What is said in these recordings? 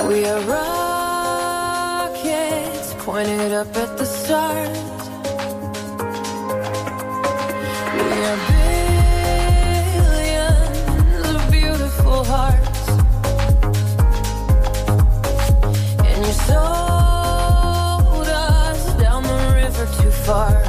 We are rockets pointed up at the stars. We are billions of beautiful hearts. And you sold us down the river too far.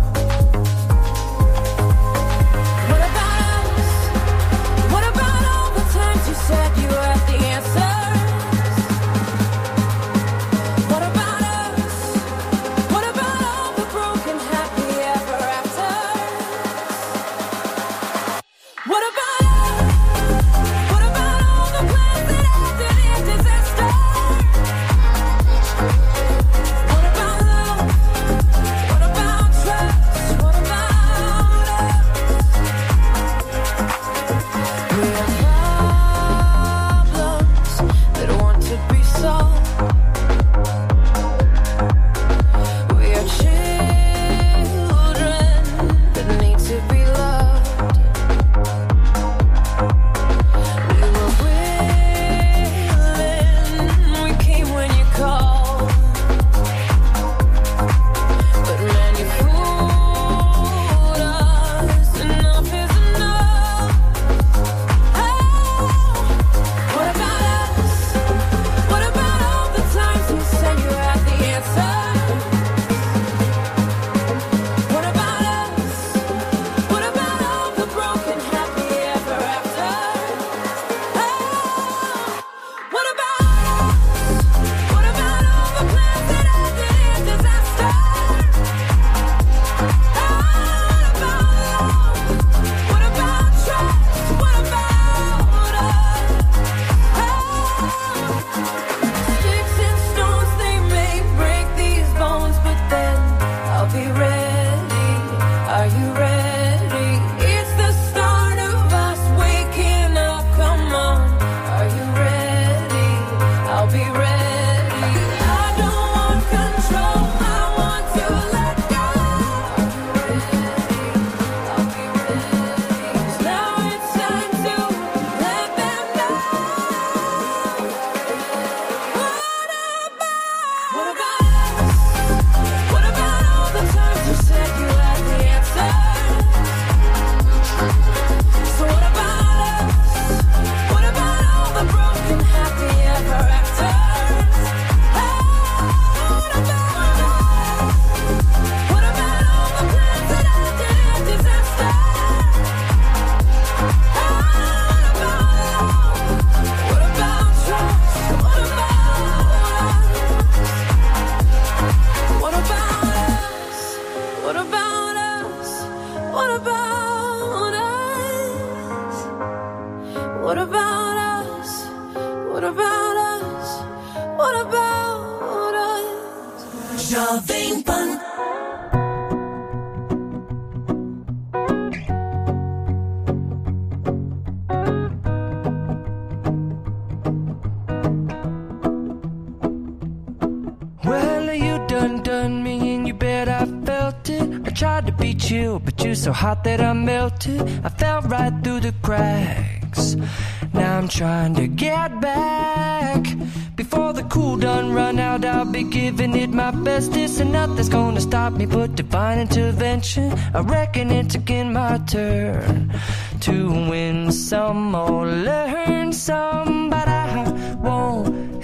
So hot that I melted, I fell right through the cracks. Now I'm trying to get back. Before the cool done run out, I'll be giving it my bestest, and nothing's gonna stop me but divine intervention. I reckon it's again my turn to win some or learn some, but I won't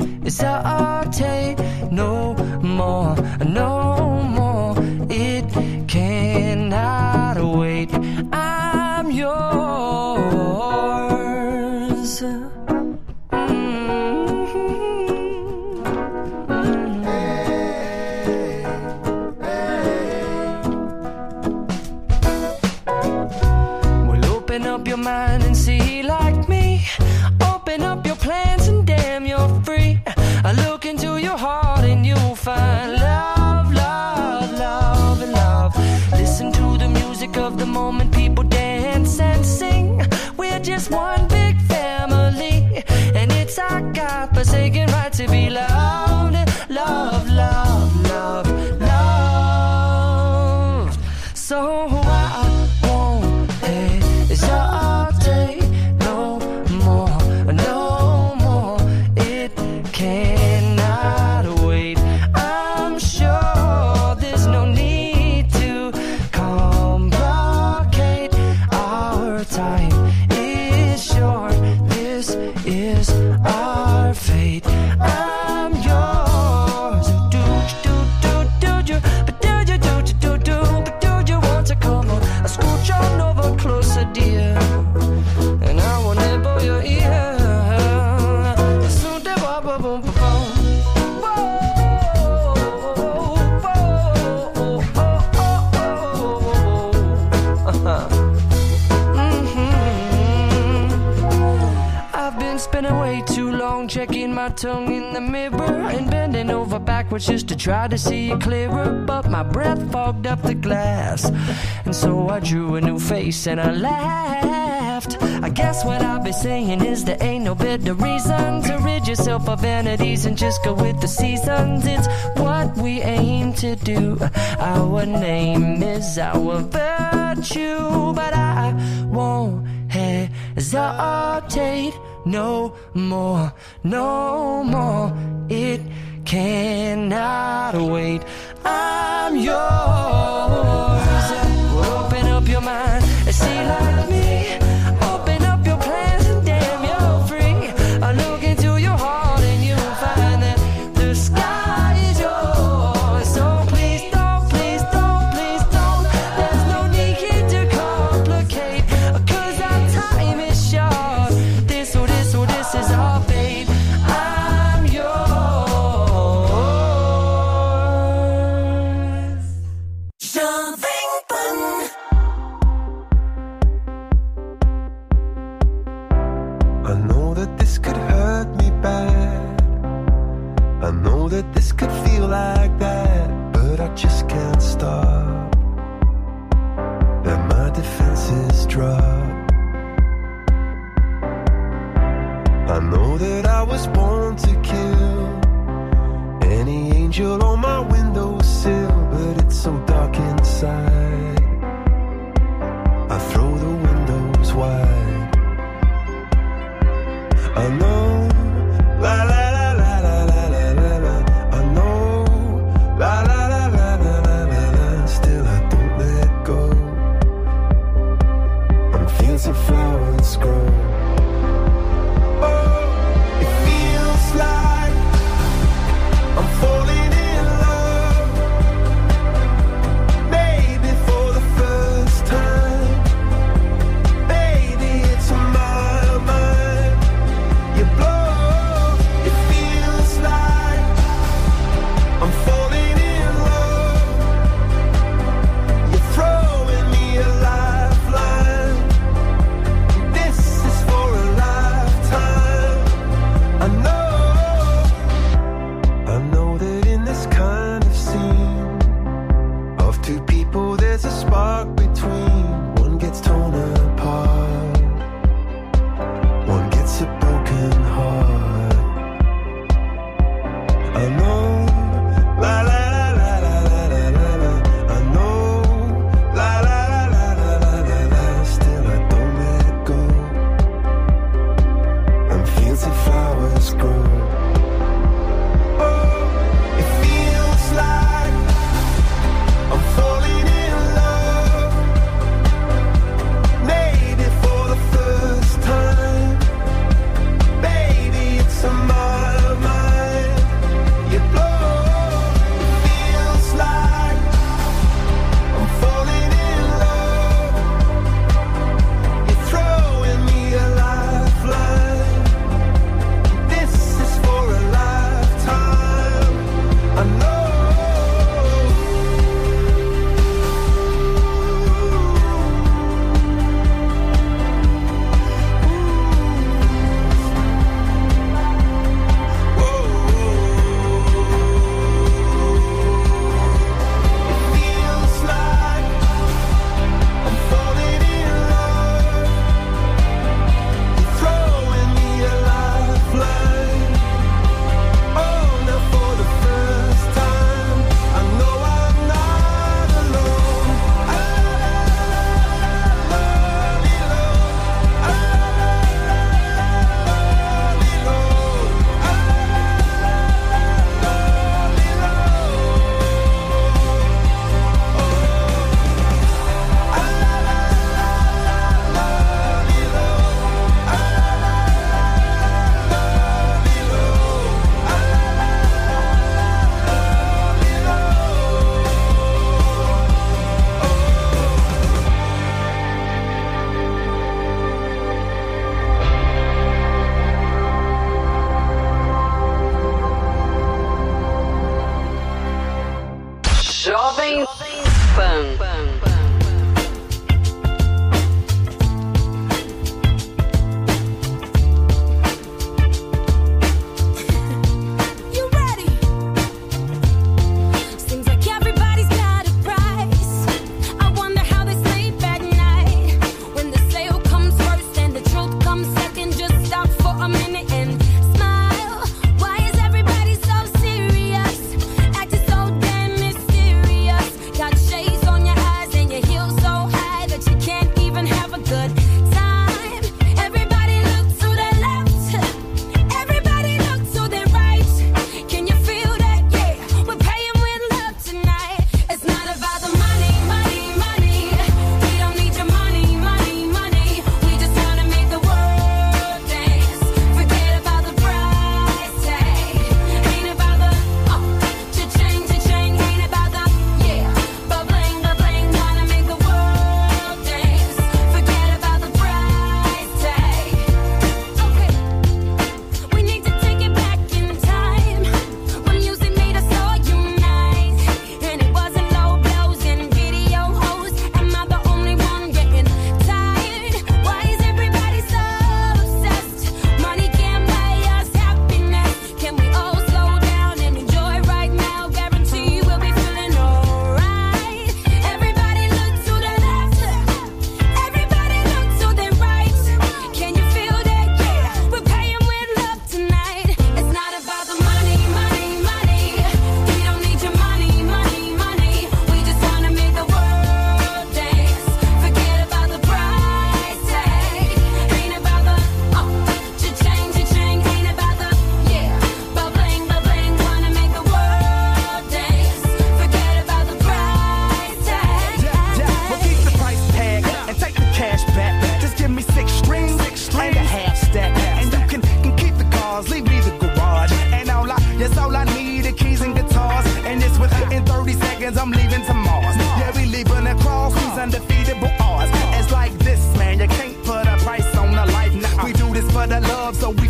hesitate no more, no more. It cannot wait. I'm yours. Well, open up your mind and see like me. Open up your plans and damn, you're free. I look into your heart and you'll find love, love, love, and love. Listen to the music of the moment, people dance and sing. We're just one big family. been spending way too long checking my tongue in the mirror and bending over backwards just to try to see it clearer. But my breath fogged up the glass, and so I drew a new face and I laughed. I guess what I'll be saying is there ain't no better reason to rid yourself of vanities and just go with the seasons. It's what we aim to do. Our name is our virtue, but I won't hesitate no more, no more. It cannot wait. I'm yours. Open up your mind and see like me. Open up your plans and damn, you're free. I look into your heart and you'll find that the sky is yours. So please don't, please don't, please don't. There's no need here to complicate, 'cause our time is short. This is our fate. I'm yours. Something fun. I know that this could hurt me bad. I know that this could feel like that, but I just can't stop. And my defenses drop. I know that I was born to kill any angel on my windowsill, but it's so dark inside. I throw the windows wide. I know, la la la la la la la la la. I know, la la la la la la la la. Still I don't let go. And fields of flowers grow. Oh, it feels like I'm falling in love. Maybe for the first time. Baby, it's on my mind. You blow, it feels like I'm falling in love. You're throwing me a lifeline. This is for a lifetime. I know that in this kind of scene of two people there's a spark between. One gets torn apart, one gets a broken heart. I know, la la la la la la la la la. I know, la la la la la la la la. Still I don't let go. And fields of flowers grow. Oh, it feels like I'm falling in love. Maybe for the first time. Baby, it's on my mind. You blow, it feels like I'm falling in love. You're throwing me a lifeline. This is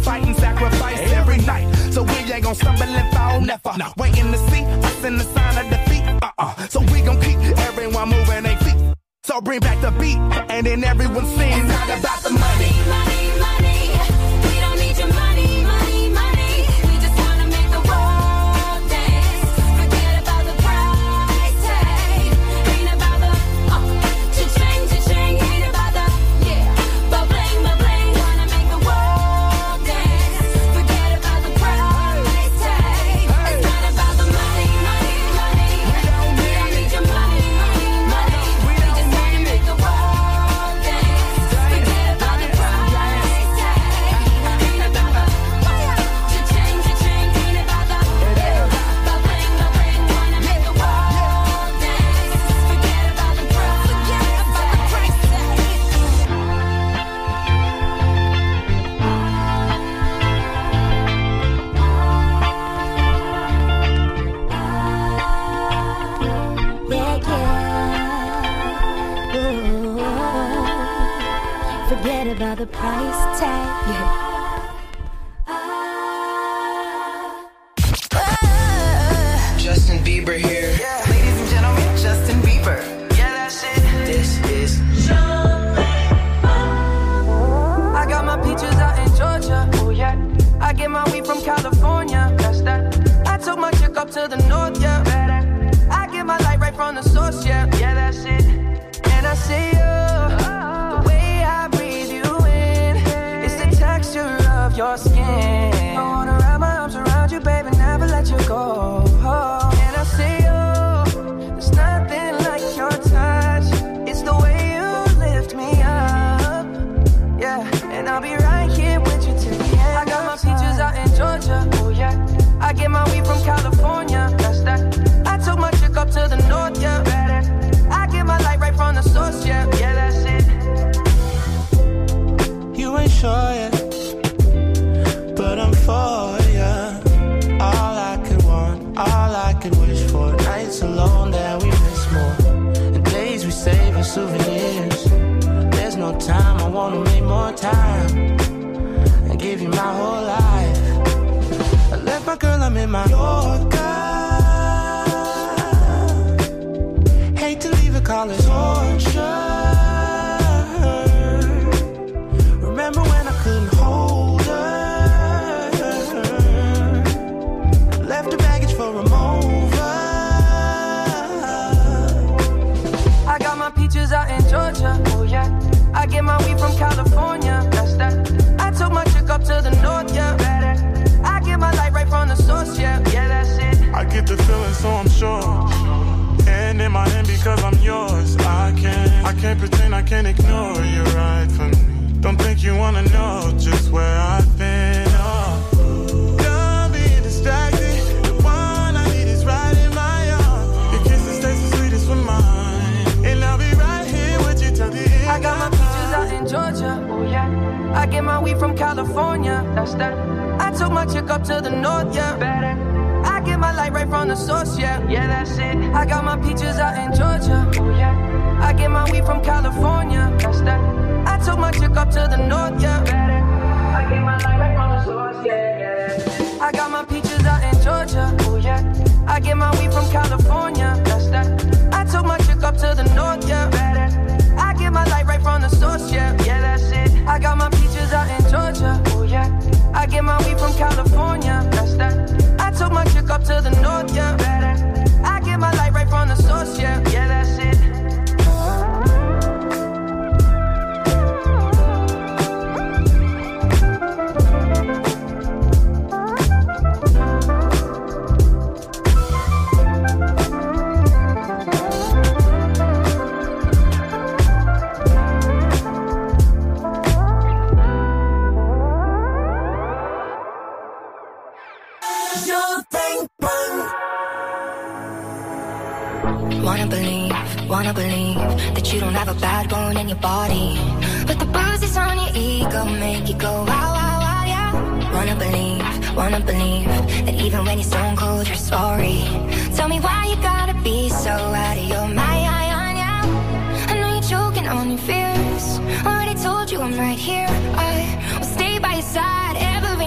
fight and sacrifice every night. So we ain't gon' stumble and fall, never. No. Waiting to see us in the sign of defeat. So we gon' keep everyone moving their feet. So bring back the beat, and then everyone sings. It's not about the money. Money, money. We don't need your money, money, money. We just wanna make the world dance. Forget about the price tag. Ain't about the cha-ching, cha-ching. Ain't about the ba-bling, ba-bling. Wanna make the world dance. Forget about the price tag. It's not about the money, money, money. We don't need your money, money, money. We just wanna make the world dance. Forget about the price tag. Ain't about the cha-ching, cha-ching. Ain't about the ba-bling, ba-bling. Wanna make the world dance. Forget about the price Forget about the price tag. Justin Bieber here. Ladies and gentlemen, Justin Bieber. Yeah, that's it. This is I got my peaches out in Georgia. Oh yeah. I get my weed from California. That's that. I took my chick up to the north, yeah. I get my light right from the source, yeah. Yeah, that's it. And I see you. The way I breathe you in. It's the texture of your skin. I wanna wrap my arms around you, baby, never let you go. And I see you. There's nothing like your touch. It's the way you lift me up. Yeah, and I'll be right here with you till the end. I got my peaches out in Georgia. Oh yeah. I get my weed from California. That's that. I took my chick up to the north, yeah. I get my light right from the source, yeah. Yeah, that's it. You ain't sure yet, but I'm for ya. All I could want, all I could wish for. Nights alone that we miss more, and days we save as souvenirs. There's no time, I wanna make more time and give you my whole life. I left my girl, I'm in my Yorker. Hate to leave it, call it torture. Remember when I couldn't hold her? Left the baggage for a mover. I got my peaches out in Georgia. Oh yeah. I get my weed from California. That's that. I took my chick up to the north, yeah. I get my light right from the source, yeah. Yeah, that's it. I get the feeling, so I'm sure. And in my hand because I'm yours. I can't pretend, I can't ignore you right from me. Don't think you wanna know just where I've been. Don't be distracted. The one I need is right in my arms. Your kisses taste the sweetest with mine, and I'll be right here with you till the end. I got my peaches out in Georgia. Oh yeah. I get my weed from California. That's that. I took my chick up to the north, yeah. I get my light right from the source, yeah. Yeah, that's it. I got my peaches out in Georgia. Oh yeah. I get my weed from California. That's that. I took my chick up to the north, yeah. I get my light right from the source, yeah. I got my peaches out in Georgia. Oh yeah. I get my weed from California. That's that. I took my chick up to the north, yeah. I get my light right from the source, yeah. Yeah, that's it. I got my peaches out in Georgia. Oh yeah. I get my weed from California. That's that. I took my chick up to the north, yeah. I get my light right from the source, yeah. Yeah, that's it. Wanna believe that you don't have a bad bone in your body, but the bruises on your ego make you go wow, wow, wow, yeah. Wanna believe that even when you're stone cold, you're sorry. Tell me why you gotta be so out of your mind, yeah. I know you're choking on your fears. Already told you I'm right here. I will stay by your side every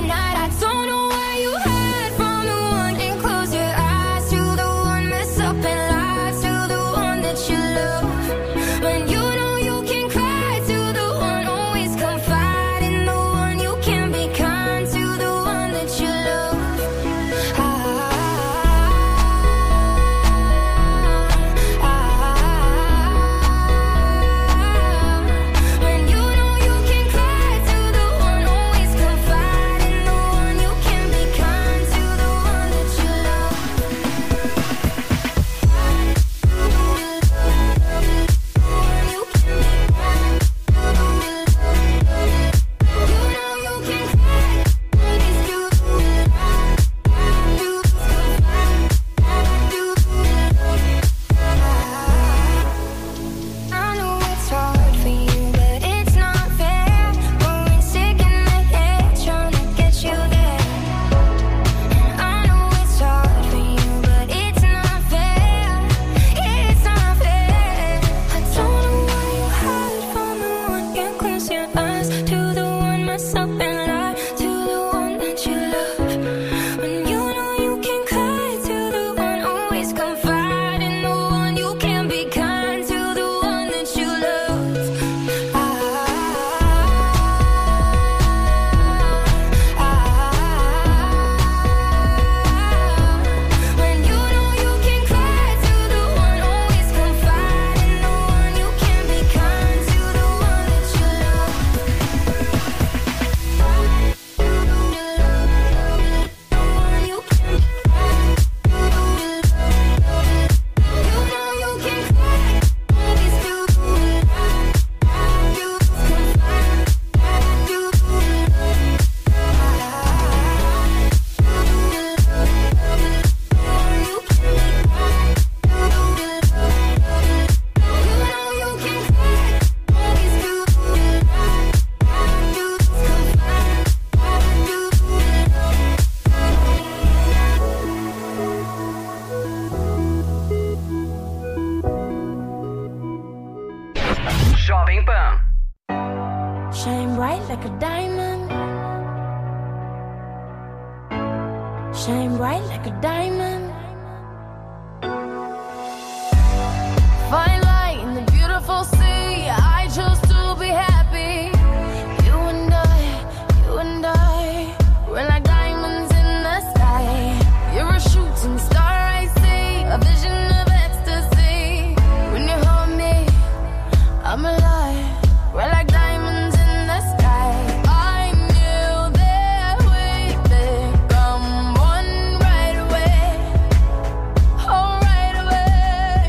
shine bright like a diamond. Fine light in the beautiful sea. I chose to be happy. You and I, we're like diamonds in the sky. You're a shooting star, I see, a vision of ecstasy. When you hold me, I'm alive. We're like diamonds in the sky. I knew that we'd become one right away. Oh, right away.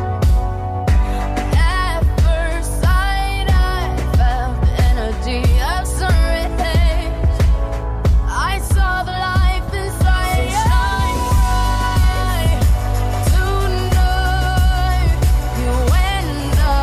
At first sight, I felt the energy of sun rays. I saw the life inside you. Shine bright tonight. You and I,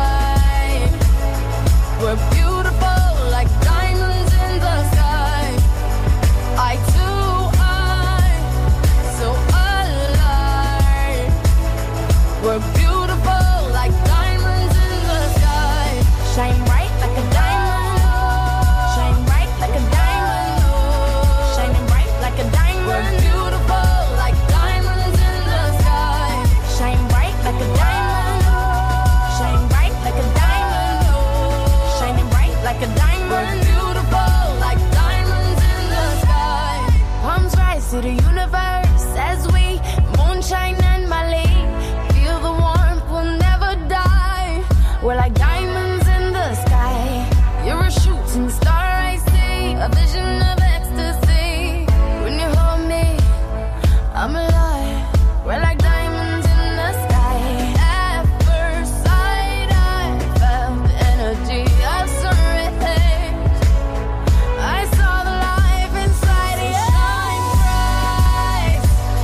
we're beautiful like diamonds in the sky. Eye to eye, so alive. We're beautiful like diamonds in the sky. Shine bright like a diamond. Shine bright like a diamond. Shining bright like a diamond. We're beautiful like diamonds in the sky. Shine bright like a diamond. Shine bright like a diamond. Shining bright like a diamond. We're beautiful like diamonds in the sky. Palms rise to the universe as we moonshine and Mali. Feel the warmth, we'll never die. We're like diamonds in the sky. You're a shooting star, I see, a vision of ecstasy. When you hold me, I'm alive. We're like diamonds in the sky. At first sight, I felt the energy of sun rays. I saw the life inside you. Shine bright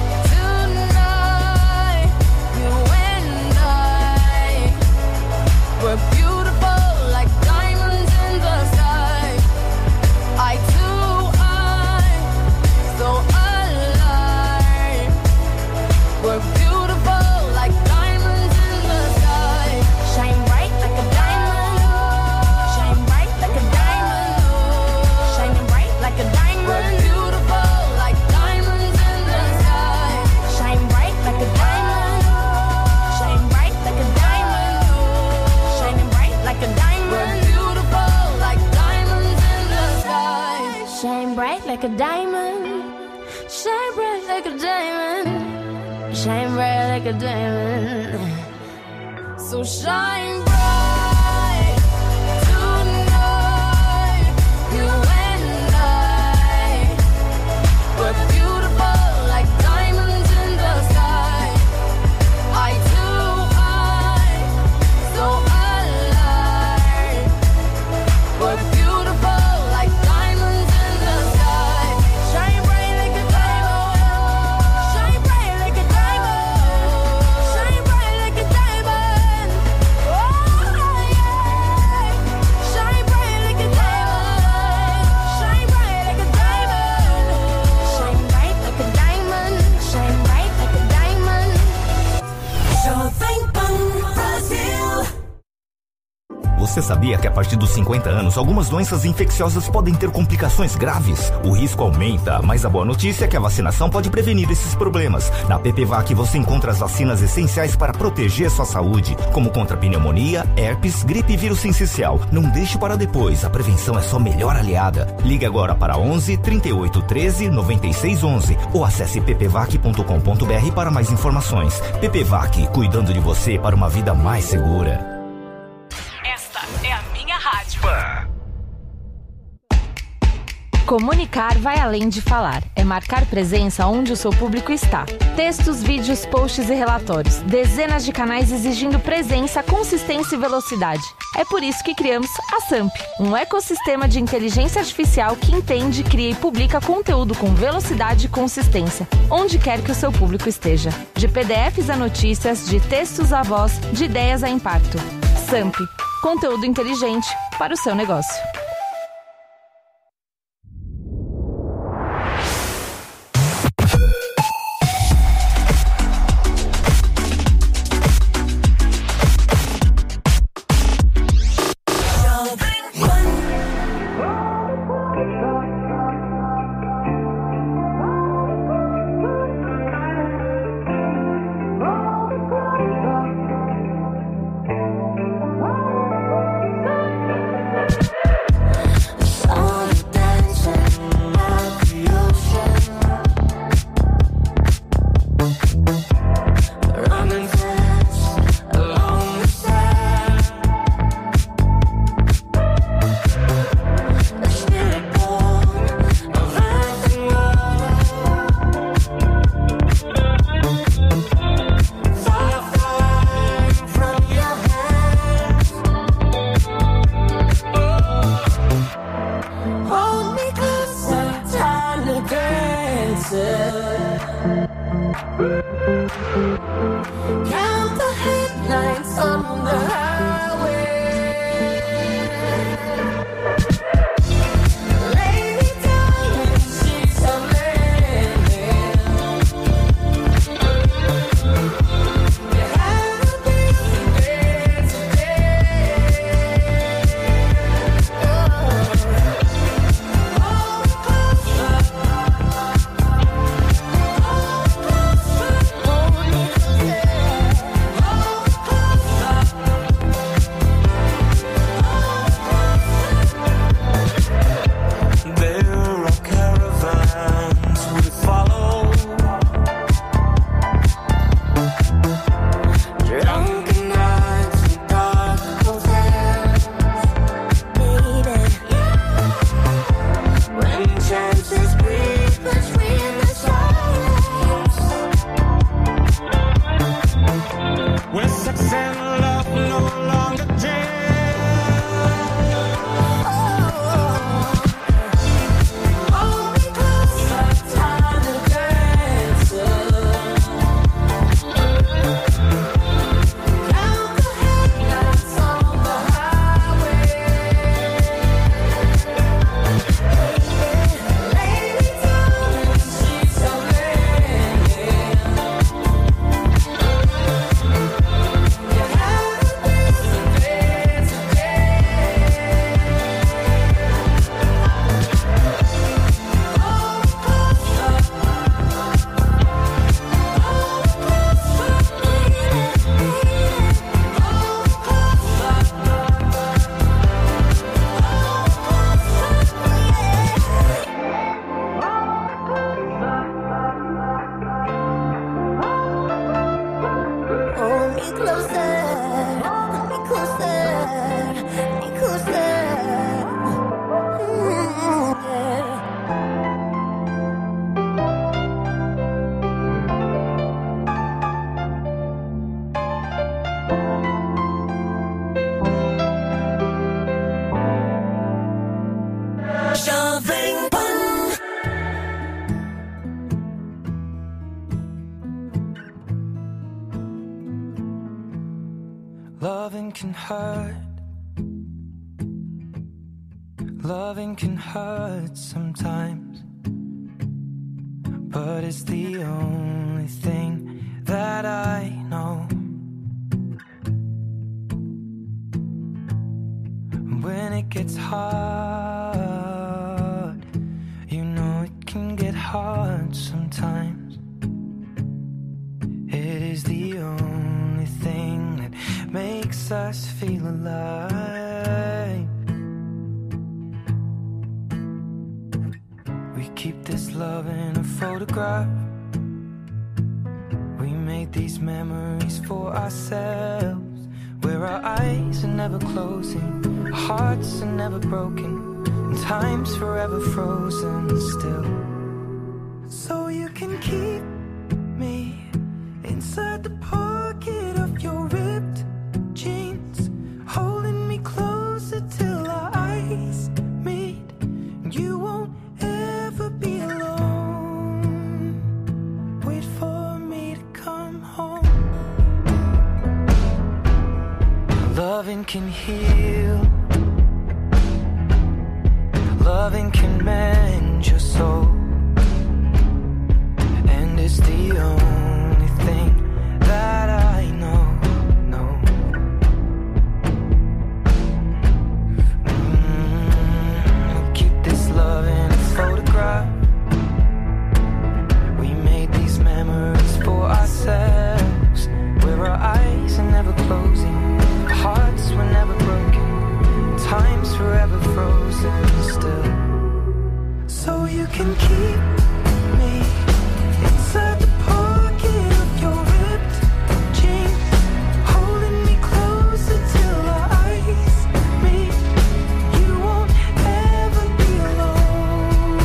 tonight. You and I, we're beautiful like diamonds in the sky. Eye to eye, so alive. We're beautiful like diamonds in the sky. Shine bright like a diamond. Shine bright like a diamond. Shining bright like a diamond. We're beautiful like diamonds in the sky. Shine bright like a diamond. Shine bright like a diamond. Shining bright like a diamond. We're beautiful like diamonds in the sky. Shine bright like a diamond. Shine bright like a diamond. Shine bright like a diamond. So shine bright tonight. You and I, we're beautiful like diamonds in the sky. Eye to eye, so alive. We're beautiful like diamonds in the sky. Shine bright like a diamond. Shine bright like a diamond. Shine bright like a diamond. Oh yeah. Shine bright like a diamond. Shine bright like a diamond. Shine bright like a diamond. Shine bright like a diamond. Jovem Pan Brasil. Você sabia que a partir dos 50 anos, algumas doenças infecciosas podem ter complicações graves? O risco aumenta, mas a boa notícia é que a vacinação pode prevenir esses problemas. Na PPVAC você encontra as vacinas essenciais para proteger sua saúde, como contra pneumonia, herpes, gripe e vírus sincicial. Não deixe para depois, a prevenção é sua melhor aliada. Ligue agora para 11 38 13 96 11 ou acesse ppvac.com.br para mais informações. PPVAC, cuidando de você para uma vida mais segura. Esta é a minha rádio. Comunicar vai além de falar. É marcar presença onde o seu público está. Textos, vídeos, posts e relatórios. Dezenas de canais exigindo presença, consistência e velocidade. É por isso que criamos a SAMP, um ecossistema de inteligência artificial que entende, cria e publica conteúdo com velocidade e consistência, onde quer que o seu público esteja. De PDFs a notícias, de textos a voz, de ideias a impacto. SAMP, conteúdo inteligente para o seu negócio. Count the headlights on the highway. Lay me down in sheets of linen. You had a beautiful day today. Hold closer. There are caravans we follow. Drunken nights in dark hotels, baby. When chances breathe between the silence, when sex and love no longer jail. Hold me closer, time to dance. Count the headlights on the highway. Lay me down in sheets of linen. You had a beautiful day today. Hold closer. Hold me closer, me closer, me closer. Yeah. Jovem Pan. Loving can hurt. Loving can hurt sometimes, but it's the only thing that I know. When it gets hard, you know it can get hard sometimes. It is the only thing that makes us feel alive. We keep this love in a photograph. We made these memories for ourselves, where our eyes are never closing, our hearts are never broken, and time's forever frozen still. So you can keep me inside the pocket of your ripped jeans, holding me closer till our eyes meet. You won't ever be alone. Wait for me to come home. Loving can heal. Loving can mend your soul. And it's the only thing that I know. We'll keep this love in a photograph. We made these memories for ourselves, where our eyes are never closing, our hearts were never broken, time's forever frozen still. So you can keep me inside the pocket of your ripped jeans, holding me closer till our eyes meet. You won't ever be alone.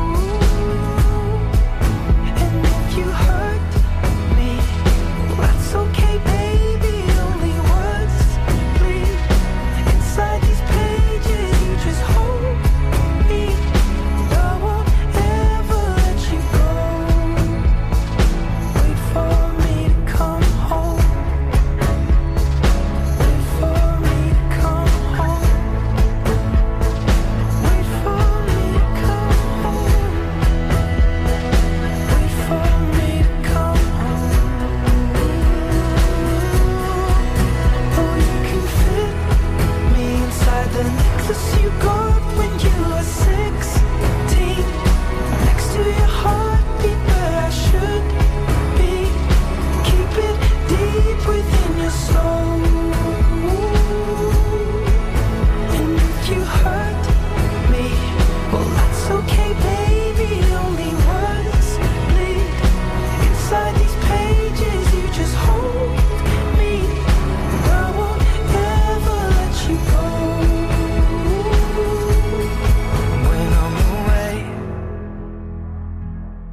And if you hurt me, that's okay, baby. Only words bleed inside these pages. You just hold me. I won't ever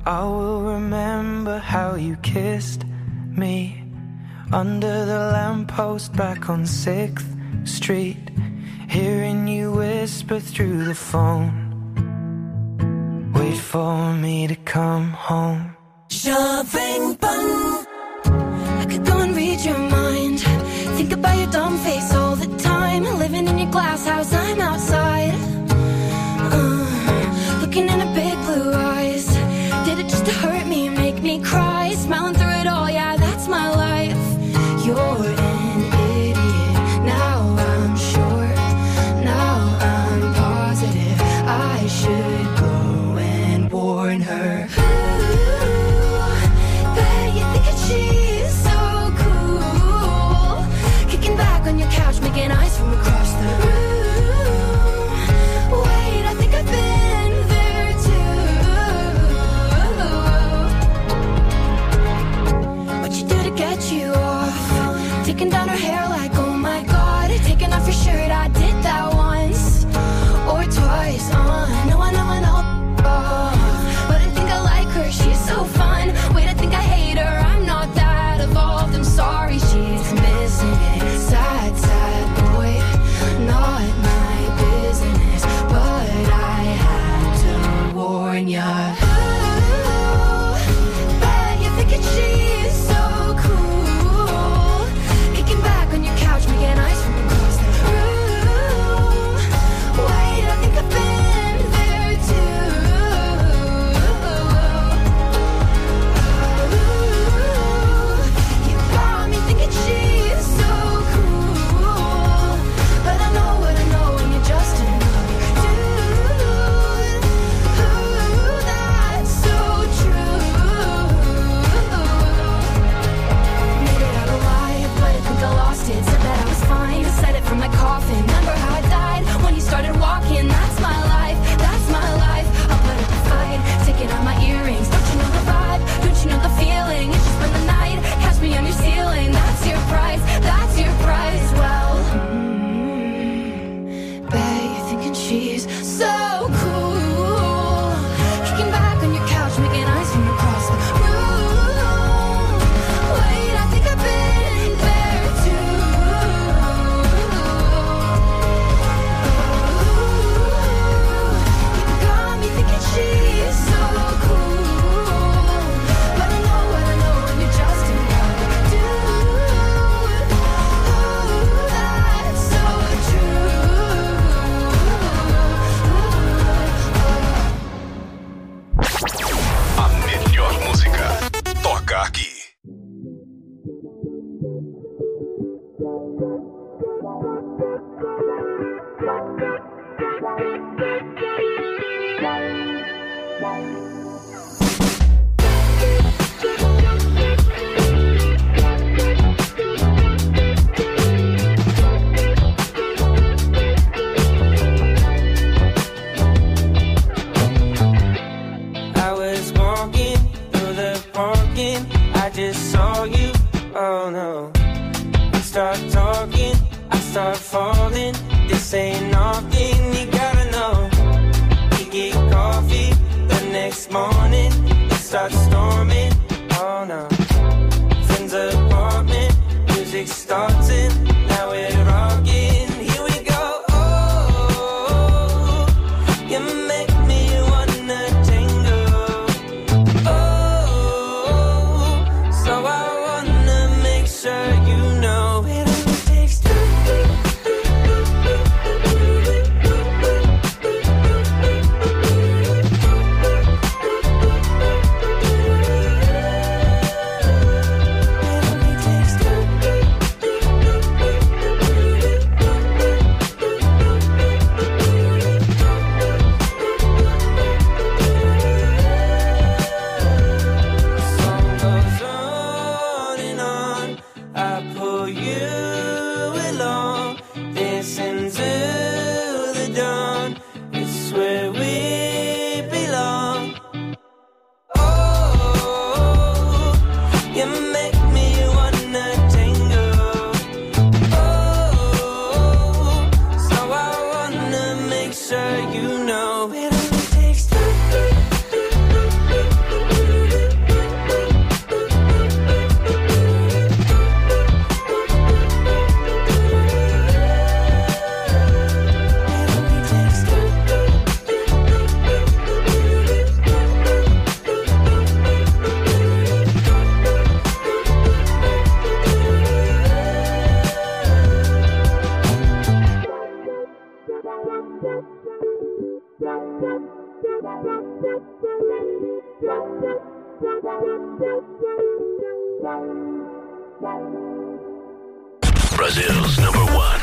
I will remember how you kissed me under the lamppost back on 6th Street, hearing you whisper through the phone, wait for me to come home. Shoving bun. I could go and read your mind, think about your dumb face all the time, living in your glass house, I'm outside, looking in her big blue eyes. Did it just to hurt me, make me cry, smiling through it all, yeah, that's my life. You're an idiot, now I'm sure, now I'm positive I should go and warn her. Bet you think that she's so cool, kicking back on your couch, making eyes from across the room. Wait, I think I've been there too. What you do to get you off? Taking down her hair like, oh my god. Taking off your shirt, I did that once or twice. I know. But I think I like her, she's so fun. Wait, I think I hate her, I'm not that evolved. I'm sorry, she's missing it. Sad, sad boy, not my business, but I had to warn ya. Bet you're thinking she's so cool, kicking back on your couch, making eyes from across the room. Wait, I think I've been there too. You got me thinking she's so cool, but I know what I know when you're just another dude. That's so true. Made it out alive, but I think I lost it. Said that I was fine, said it from my coffin. Remember how I died when you started walking? That's my life, that's my life. I'll put up a fight, taking out my earrings. Don't you know the vibe? Don't you know the feeling? It's just spend the night, catch me on your ceiling. That's your price, that's your price. Well, bet you're thinking she's so cool, kicking back on your couch, making eyes from across the room. Wait, I think I've been there too. You got me thinking she's so cool, but I know what I know when you're just another dude. That's so A melhor música toca aqui. I was walking through the parking, I just saw you, oh no. We start talking, I start falling, this ain't nothing, you gotta know. We get coffee the next morning, it starts storming, oh no. Friend's apartment, music starting, now we're rocking, here we go, oh, you make me wanna tingle, oh, so I wanna make sure you know it only takes two. It only takes two. Brazil's number one.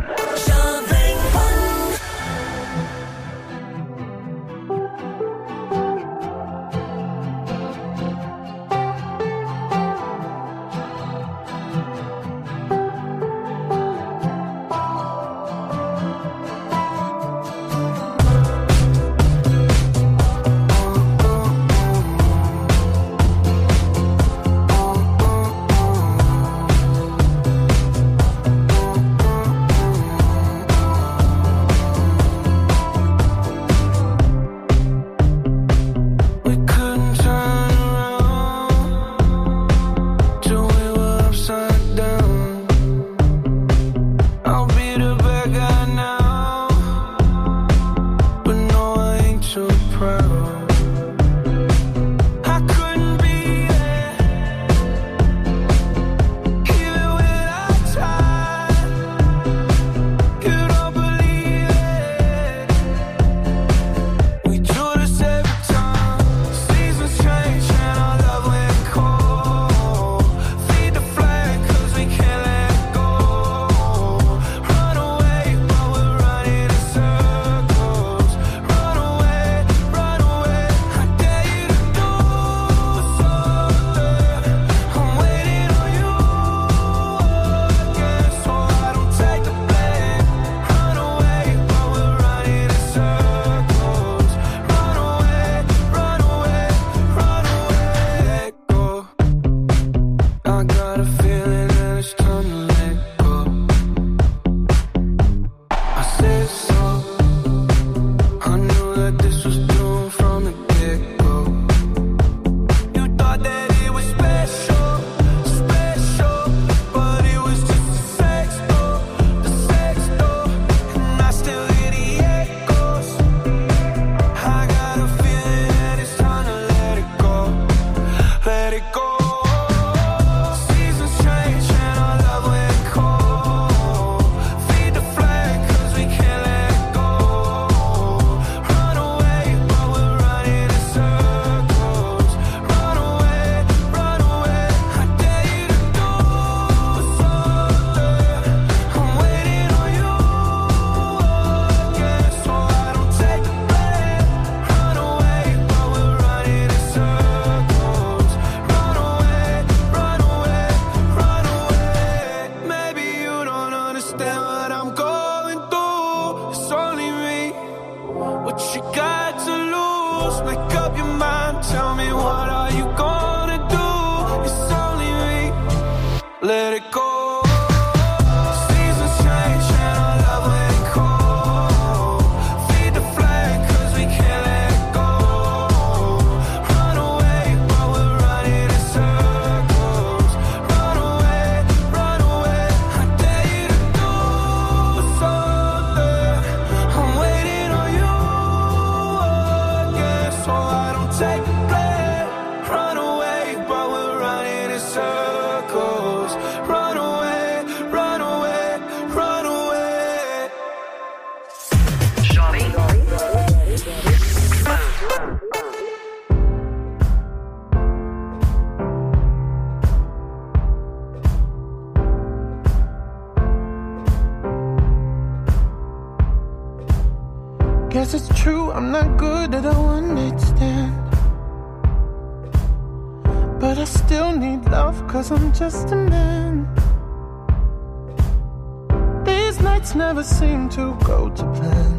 Guess it's true, I'm not good at a one-night stand. But I still need love, cause I'm just a man. These nights never seem to go to plan.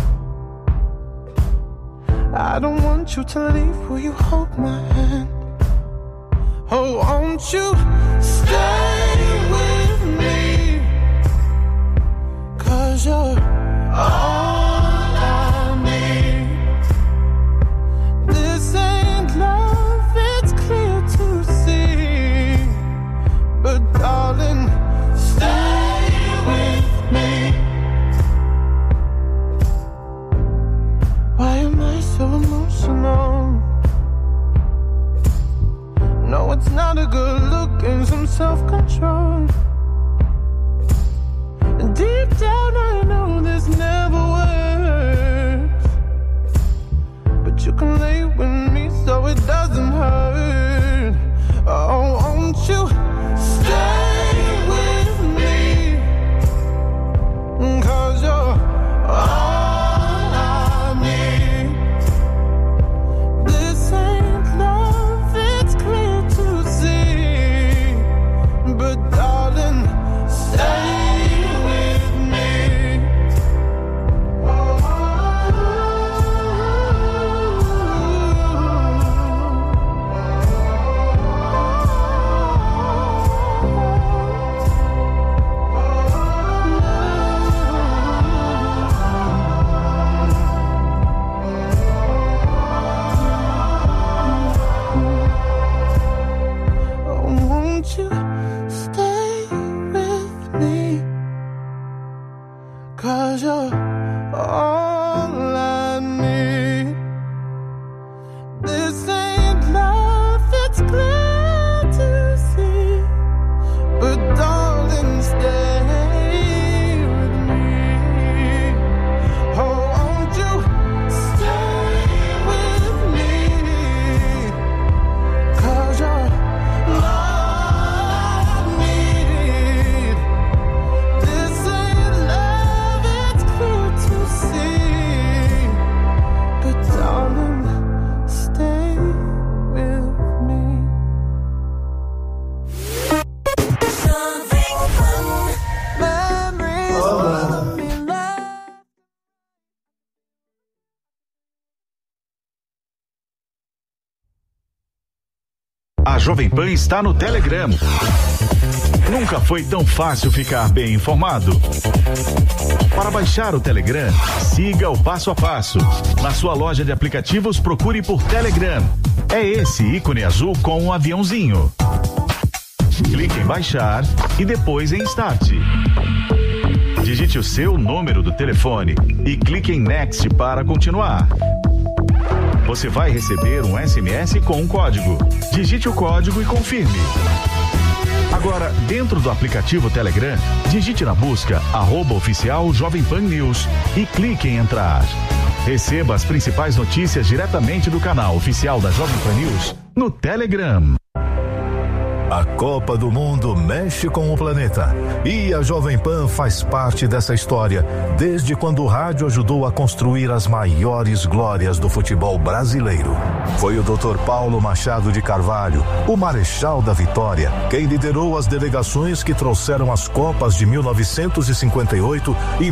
I don't want you to leave, will you hold my hand? Oh, won't you stay with me? Cause you're all darling, stay with me. Why am I so emotional? No, it's not a good look and some self-control. Deep down I know this never works, but you can lay with me so it does. A Jovem Pan está no Telegram. Nunca foi tão fácil ficar bem informado. Para baixar o Telegram, siga o passo a passo. Na sua loja de aplicativos, procure por Telegram. É esse ícone azul com um aviãozinho. Clique em baixar e depois em Start. Digite o seu número do telefone e clique em Next para continuar. Você vai receber um SMS com um código. Digite o código e confirme. Agora, dentro do aplicativo Telegram, digite na busca @oficial Jovem Pan News e clique em entrar. Receba as principais notícias diretamente do canal oficial da Jovem Pan News no Telegram. A Copa do Mundo mexe com o planeta e a Jovem Pan faz parte dessa história desde quando o rádio ajudou a construir as maiores glórias do futebol brasileiro. Foi o Dr. Paulo Machado de Carvalho, o Marechal da Vitória, quem liderou as delegações que trouxeram as Copas de 1958 e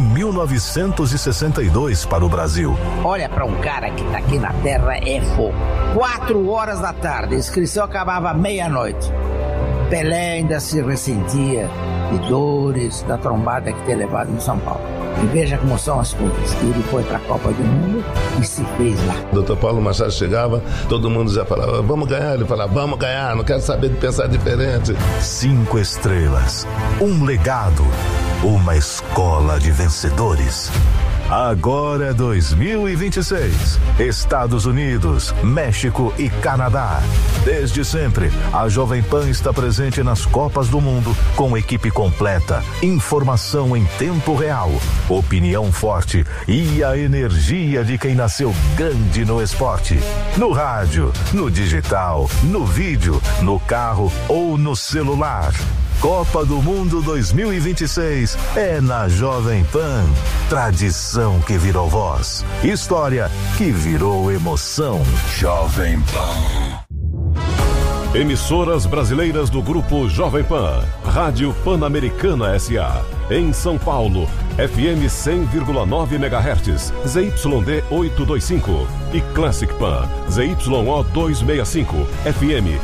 1962 para o Brasil. Olha, para um cara que tá aqui na Terra é fogo. 4 horas da tarde, a inscrição acabava meia-noite. Pelé ainda se ressentia de dores da trombada que tinha levado em São Paulo. E veja como são as coisas. Ele foi para a Copa do Mundo e se fez lá. O Dr. Paulo Machado chegava, todo mundo já falava, vamos ganhar. Ele falava, vamos ganhar, não quero saber de pensar diferente. 5 estrelas, um legado, uma escola de vencedores. Agora é 2026. Estados Unidos, México e Canadá. Desde sempre, a Jovem Pan está presente nas Copas do Mundo com equipe completa, informação em tempo real, opinião forte e a energia de quem nasceu grande no esporte. No rádio, no digital, no vídeo, no carro ou no celular. Copa do Mundo 2026 é na Jovem Pan. Tradição que virou voz. História que virou emoção. Jovem Pan. Emissoras brasileiras do Grupo Jovem Pan. Rádio Pan-Americana S.A. Em São Paulo, FM 100,9 MHz, ZYD 825 e Classic Pan, ZYO 265, FM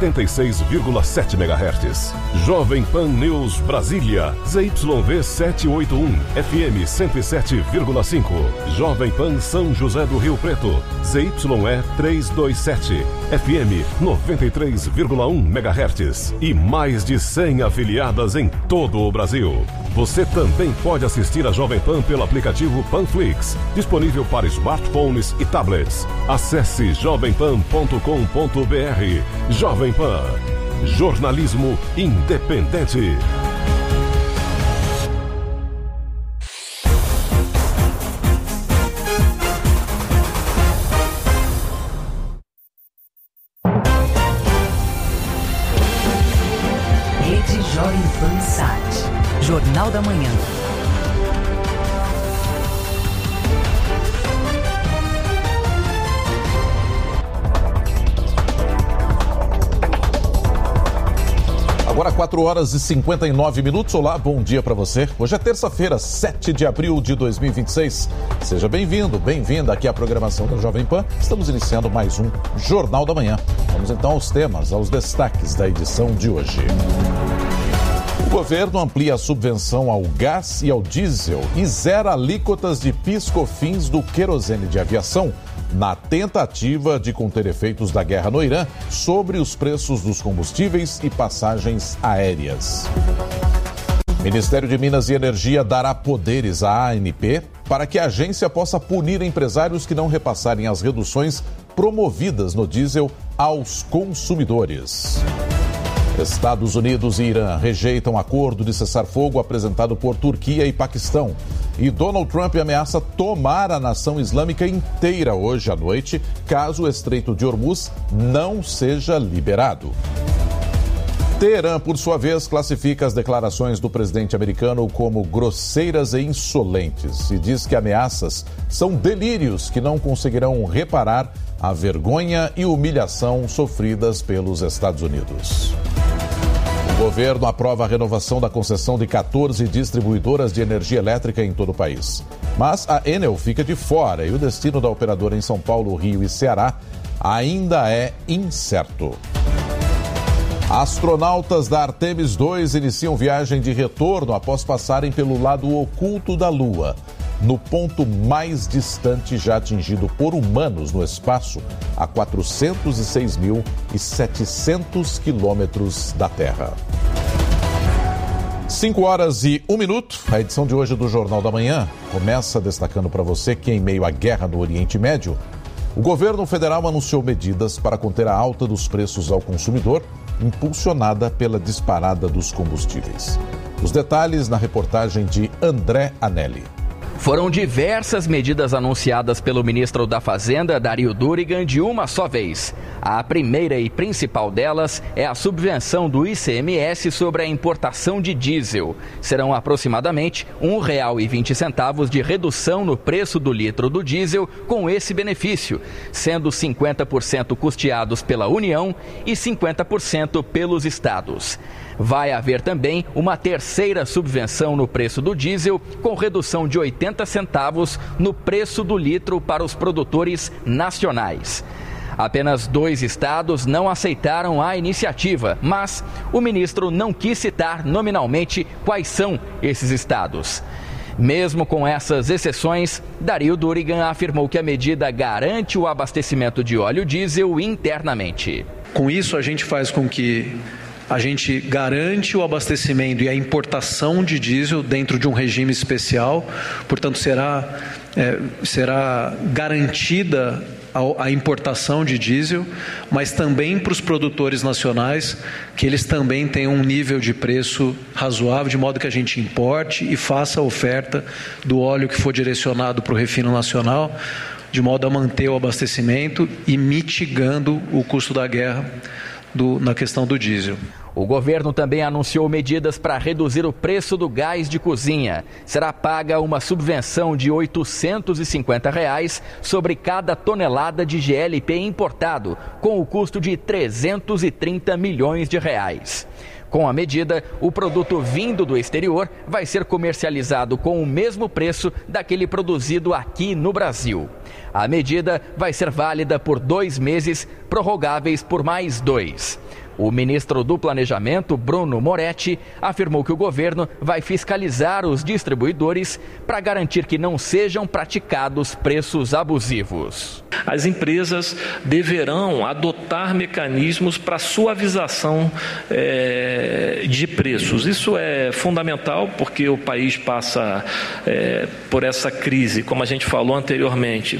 76,7 MHz. Jovem Pan News Brasília, ZYV 781, FM 107,5. Jovem Pan São José do Rio Preto, ZYE 327, FM 93,1 MHz e mais de 100 afiliadas em todo o Brasil. Você também pode assistir a Jovem Pan pelo aplicativo Panflix, disponível para smartphones e tablets. Acesse jovempan.com.br. Jovem Pan, jornalismo independente. Rede Jovem Pan Sat. Jornal da Manhã. Agora 4 horas e 59 minutos. Olá, bom dia para você. Hoje é terça-feira, 7 de abril de 2026. Seja bem-vindo, bem-vinda aqui à programação da Jovem Pan. Estamos iniciando mais um Jornal da Manhã. Vamos então aos temas, aos destaques da edição de hoje. O governo amplia a subvenção ao gás e ao diesel e zera alíquotas de PIS/COFINS do querosene de aviação na tentativa de conter efeitos da guerra no Irã sobre os preços dos combustíveis e passagens aéreas. O Ministério de Minas e Energia dará poderes à ANP para que a agência possa punir empresários que não repassarem as reduções promovidas no diesel aos consumidores. Estados Unidos e Irã rejeitam acordo de cessar-fogo apresentado por Turquia e Paquistão. E Donald Trump ameaça tomar a nação islâmica inteira hoje à noite, caso o Estreito de Hormuz não seja liberado. Teherã, por sua vez, classifica as declarações do presidente americano como grosseiras e insolentes e diz que ameaças são delírios que não conseguirão reparar a vergonha e humilhação sofridas pelos Estados Unidos. O governo aprova a renovação da concessão de 14 distribuidoras de energia elétrica em todo o país. Mas a Enel fica de fora e o destino da operadora em São Paulo, Rio e Ceará ainda é incerto. Astronautas da Artemis 2 iniciam viagem de retorno após passarem pelo lado oculto da Lua, no ponto mais distante já atingido por humanos no espaço, a 406.700 quilômetros da Terra. 5h01. A edição de hoje do Jornal da Manhã começa destacando para você que, em meio à guerra no Oriente Médio, o governo federal anunciou medidas para conter a alta dos preços ao consumidor, impulsionada pela disparada dos combustíveis. Os detalhes na reportagem de André Anelli. Foram diversas medidas anunciadas pelo ministro da Fazenda, Dario Durigan, de uma só vez. A primeira e principal delas é a subvenção do ICMS sobre a importação de diesel. Serão aproximadamente R$ 1,20 de redução no preço do litro do diesel com esse benefício, sendo 50% custeados pela União e 50% pelos estados. Vai haver também uma terceira subvenção no preço do diesel, com redução de 80 centavos no preço do litro para os produtores nacionais. Apenas 2 estados não aceitaram a iniciativa, mas o ministro não quis citar nominalmente quais são esses estados. Mesmo com essas exceções, Dario Durigan afirmou que a medida garante o abastecimento de óleo diesel internamente. Com isso, a gente faz com que a gente garante o abastecimento e a importação de diesel dentro de um regime especial, portanto será garantida a importação de diesel, mas também para os produtores nacionais, que eles também tenham um nível de preço razoável, de modo que a gente importe e faça a oferta do óleo que for direcionado para o refino nacional, de modo a manter o abastecimento e mitigando o custo da guerra na questão do diesel. O governo também anunciou medidas para reduzir o preço do gás de cozinha. Será paga uma subvenção de R$ 850 sobre cada tonelada de GLP importado, com o custo de 330 milhões de reais. Com a medida, o produto vindo do exterior vai ser comercializado com o mesmo preço daquele produzido aqui no Brasil. A medida vai ser válida por 2 meses, prorrogáveis por mais 2. O ministro do Planejamento, Bruno Moretti, afirmou que o governo vai fiscalizar os distribuidores para garantir que não sejam praticados preços abusivos. As empresas deverão adotar mecanismos para suavização de preços. Isso é fundamental porque o país passa por essa crise, como a gente falou anteriormente,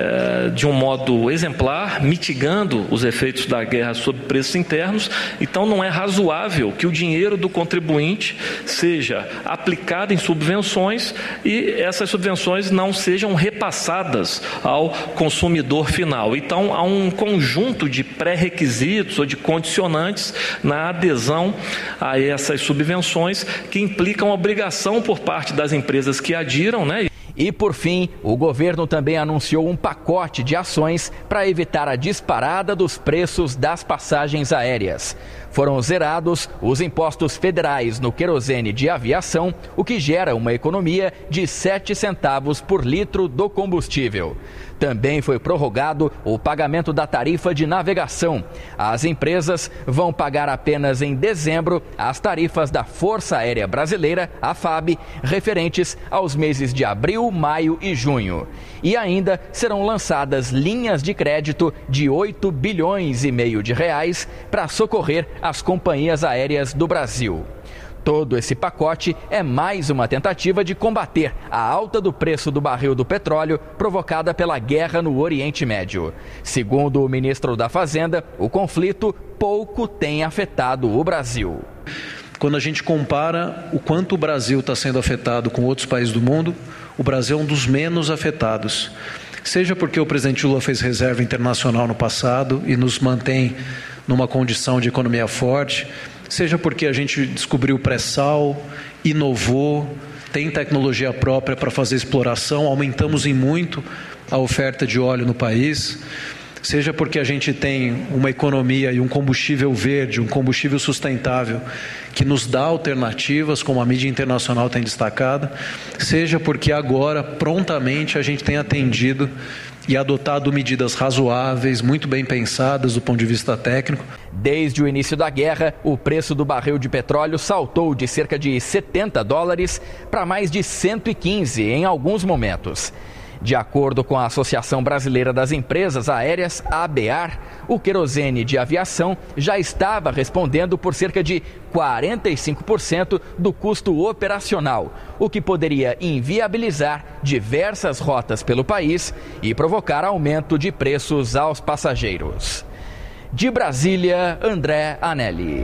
de um modo exemplar, mitigando os efeitos da guerra sobre preços internos. Então não é razoável que o dinheiro do contribuinte seja aplicado em subvenções e essas subvenções não sejam repassadas ao consumidor final. Então há um conjunto de pré-requisitos ou de condicionantes na adesão a essas subvenções que implicam obrigação por parte das empresas que adiram, né? E, por fim, o governo também anunciou um pacote de ações para evitar a disparada dos preços das passagens aéreas. Foram zerados os impostos federais no querosene de aviação, o que gera uma economia de 7 centavos por litro do combustível. Também foi prorrogado o pagamento da tarifa de navegação. As empresas vão pagar apenas em dezembro as tarifas da Força Aérea Brasileira, a FAB, referentes aos meses de abril, maio e junho. E ainda serão lançadas linhas de crédito de 8,5 bilhões de reais para socorrer as companhias aéreas do Brasil. Todo esse pacote é mais uma tentativa de combater a alta do preço do barril do petróleo provocada pela guerra no Oriente Médio. Segundo o ministro da Fazenda, o conflito pouco tem afetado o Brasil. Quando a gente compara o quanto o Brasil está sendo afetado com outros países do mundo, o Brasil é um dos menos afetados. Seja porque o presidente Lula fez reserva internacional no passado e nos mantém numa condição de economia forte, seja porque a gente descobriu o pré-sal, inovou, tem tecnologia própria para fazer exploração, aumentamos em muito a oferta de óleo no país, seja porque a gente tem uma economia e um combustível verde, um combustível sustentável que nos dá alternativas, como a mídia internacional tem destacado, seja porque agora, prontamente, a gente tem atendido e adotado medidas razoáveis, muito bem pensadas do ponto de vista técnico. Desde o início da guerra, o preço do barril de petróleo saltou de cerca de $70 para mais de 115 em alguns momentos. De acordo com a Associação Brasileira das Empresas Aéreas, a ABAR, o querosene de aviação já estava respondendo por cerca de 45% do custo operacional, o que poderia inviabilizar diversas rotas pelo país e provocar aumento de preços aos passageiros. De Brasília, André Anelli.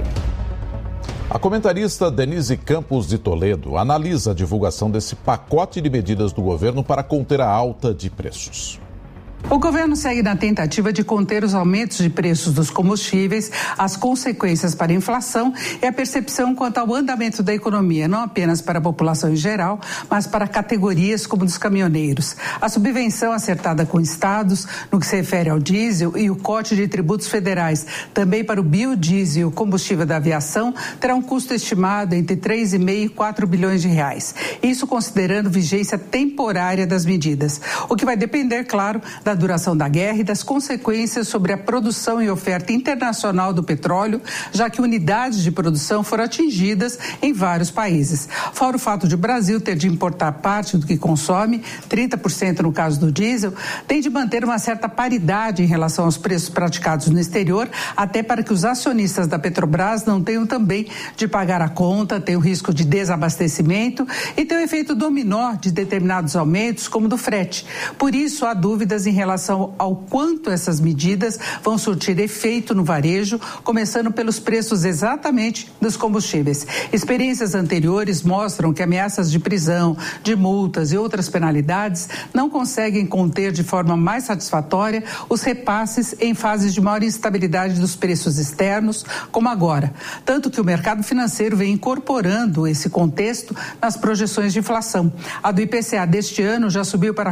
A comentarista Denise Campos de Toledo analisa a divulgação desse pacote de medidas do governo para conter a alta de preços. O governo segue na tentativa de conter os aumentos de preços dos combustíveis, as consequências para a inflação e a percepção quanto ao andamento da economia, não apenas para a população em geral, mas para categorias como dos caminhoneiros. A subvenção acertada com estados, no que se refere ao diesel, e o corte de tributos federais, também para o biodiesel e o combustível da aviação, terá um custo estimado entre 3,5 e 4 bilhões de reais. Isso considerando vigência temporária das medidas, o que vai depender, claro, da duração da guerra e das consequências sobre a produção e oferta internacional do petróleo, já que unidades de produção foram atingidas em vários países. Fora o fato de o Brasil ter de importar parte do que consome, 30% no caso do diesel, tem de manter uma certa paridade em relação aos preços praticados no exterior, até para que os acionistas da Petrobras não tenham também de pagar a conta, tenham risco de desabastecimento e tenham efeito dominó de determinados aumentos, como do frete. Por isso, há dúvidas em relação ao quanto essas medidas vão surtir efeito no varejo, começando pelos preços exatamente dos combustíveis. Experiências anteriores mostram que ameaças de prisão, de multas e outras penalidades não conseguem conter de forma mais satisfatória os repasses em fases de maior instabilidade dos preços externos, como agora. Tanto que o mercado financeiro vem incorporando esse contexto nas projeções de inflação. A do IPCA deste ano já subiu para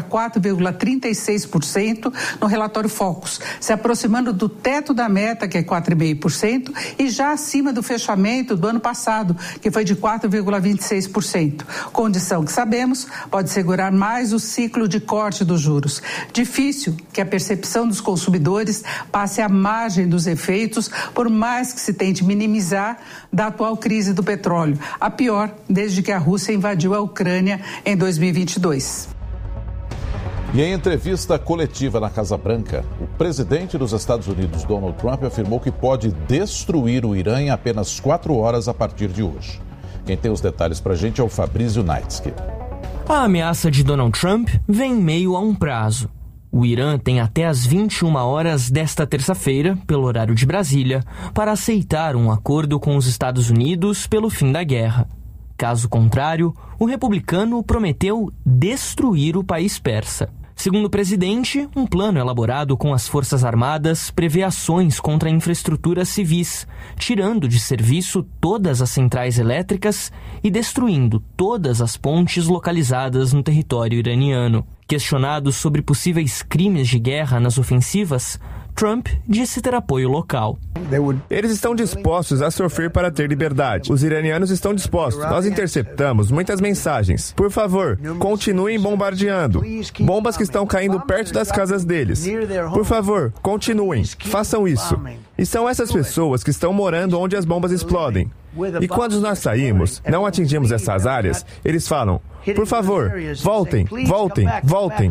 4,36% no relatório Focus, se aproximando do teto da meta, que é 4,5%, e já acima do fechamento do ano passado, que foi de 4,26%. Condição que sabemos pode segurar mais o ciclo de corte dos juros. Difícil que a percepção dos consumidores passe à margem dos efeitos, por mais que se tente minimizar da atual crise do petróleo, a pior desde que a Rússia invadiu a Ucrânia em 2022. E em entrevista coletiva na Casa Branca, o presidente dos Estados Unidos, Donald Trump, afirmou que pode destruir o Irã em apenas 4 horas a partir de hoje. Quem tem os detalhes pra gente é o Fabrício Naitsky. A ameaça de Donald Trump vem em meio a um prazo. O Irã tem até às 21 horas desta terça-feira, pelo horário de Brasília, para aceitar um acordo com os Estados Unidos pelo fim da guerra. Caso contrário, o republicano prometeu destruir o país persa. Segundo o presidente, um plano elaborado com as Forças Armadas prevê ações contra infraestruturas civis, tirando de serviço todas as centrais elétricas e destruindo todas as pontes localizadas no território iraniano. Questionado sobre possíveis crimes de guerra nas ofensivas, Trump disse ter apoio local. Eles estão dispostos a sofrer para ter liberdade. Os iranianos estão dispostos. Nós interceptamos muitas mensagens. Por favor, continuem bombardeando. Bombas que estão caindo perto das casas deles. Por favor, continuem. Façam isso. E são essas pessoas que estão morando onde as bombas explodem. E quando nós saímos, não atingimos essas áreas, eles falam, por favor, voltem, voltem, voltem.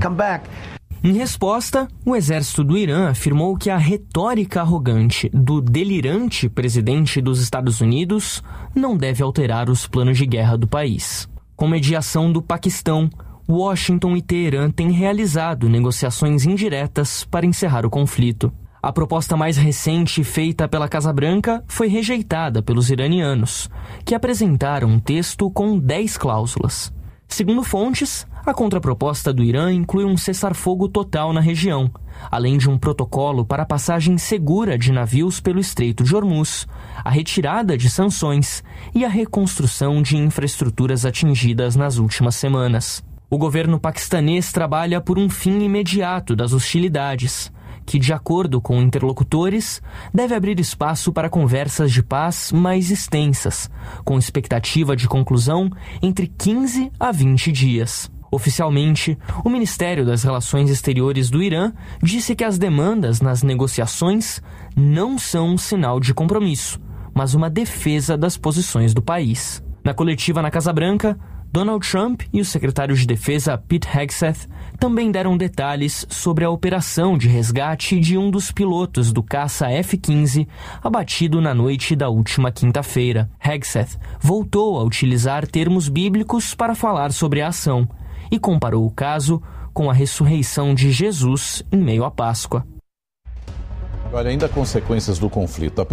Em resposta, o exército do Irã afirmou que a retórica arrogante do delirante presidente dos Estados Unidos não deve alterar os planos de guerra do país. Com mediação do Paquistão, Washington e Teherã têm realizado negociações indiretas para encerrar o conflito. A proposta mais recente feita pela Casa Branca foi rejeitada pelos iranianos, que apresentaram um texto com 10 cláusulas. Segundo fontes, a contraproposta do Irã inclui um cessar-fogo total na região, além de um protocolo para a passagem segura de navios pelo Estreito de Hormuz, a retirada de sanções e a reconstrução de infraestruturas atingidas nas últimas semanas. O governo paquistanês trabalha por um fim imediato das hostilidades, que, de acordo com interlocutores, deve abrir espaço para conversas de paz mais extensas, com expectativa de conclusão entre 15 a 20 dias. Oficialmente, o Ministério das Relações Exteriores do Irã disse que as demandas nas negociações não são um sinal de compromisso, mas uma defesa das posições do país. Na coletiva na Casa Branca, Donald Trump e o secretário de Defesa Pete Hegseth também deram detalhes sobre a operação de resgate de um dos pilotos do caça F-15 abatido na noite da última quinta-feira. Hegseth voltou a utilizar termos bíblicos para falar sobre a ação e comparou o caso com a ressurreição de Jesus em meio à Páscoa. Olha, ainda consequências do conflito.